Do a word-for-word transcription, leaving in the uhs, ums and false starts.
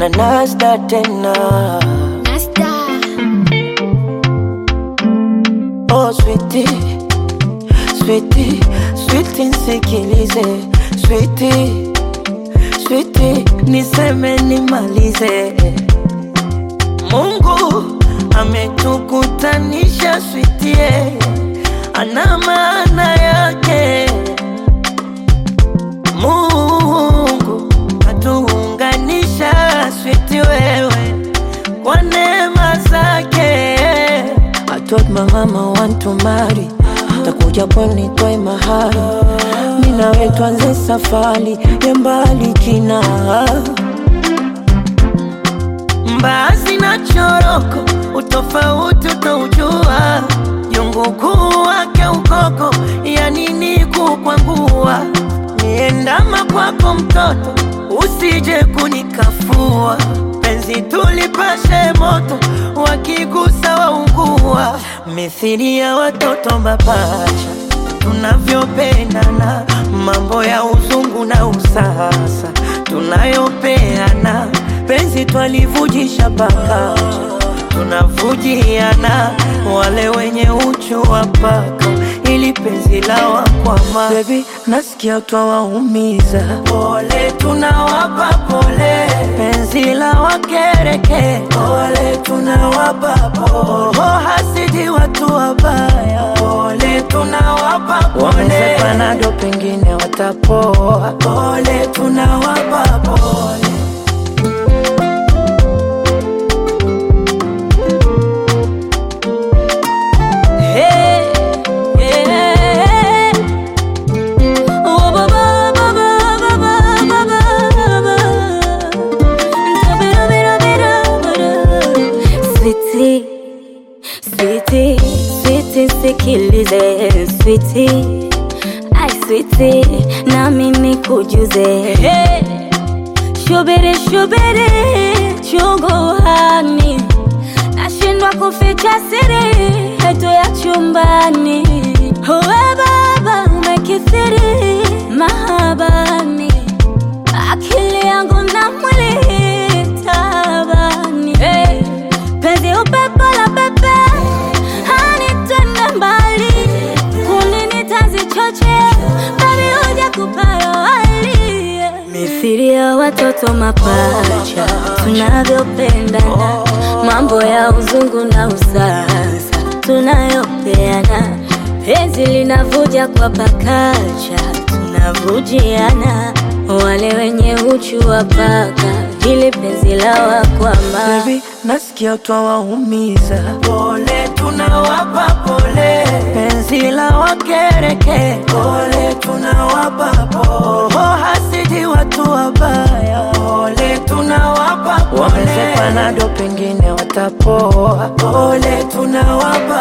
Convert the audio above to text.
na Nasta tena. Nasta. Oh sweetie, sweetie, sweetie nisikilize. Sweetie, sweetie, niseme nimalize. Mungu ametukutanisha sweetie, ana maana yake. Mungu atuunganisha sweetie wewe kwa neema zake. I told my mama want to marry, takuja pwani toe mahali, mimi nawe tuanze safari ya mbali kina. Mbaazi na choroko, utofauti utaujua. Jungu kuu wake ukoko, ya nini kukwangua. Niendama kwako mtoto, usije kunikafua. Penzi tulipashe moto, wakigusa waungua. Mithili ya watoto mapacha, tunavyopendana. Mambo ya uzungu na usasa, tunayopeana. Penzi twalivujisha paka, tunavujiana. Wale wenye uchu wa paka, ili penzi la wakwama. Baby, nasikia twawaumiza, pole tunawapa pole. Penzi la wakereke, pole tunawapa pole. Oh hasidi watu wabaya, pole tunawapa pole. Wameze panado pengine watapoa, pole tunawapa pole. Sweetie, sweetie, sweetie, sikilize. Sweetie, ay sweetie, na mimi kujuze. Hey, shubiri shubiri, chunguhani, nashindwa kuficha siri yetu ya chumbani. Uwe baba umekithiri mahabani, akili yangu na mwili tabani. Hey, penzi upepo la pepe, hanitenda mbali. Kulini tazi choche, babi uja kupayo wali. Mithili ya watoto mapacha, tunavyopendana. Mambo ya uzungu na usasa, tunayopeana. Penzi linavuja kwa pakacha, tunavujiana. Wale wenye uchu wa paka, hili penzi la wakwama. Baby, nasikia twawaumiza, pole tunawapa pole. Penzi la wakereke, pole tunawapa pole. Oh hasidi watu wabaya, pole tunawapa pole. Wameze panado pengine watapoa, pole tunawapa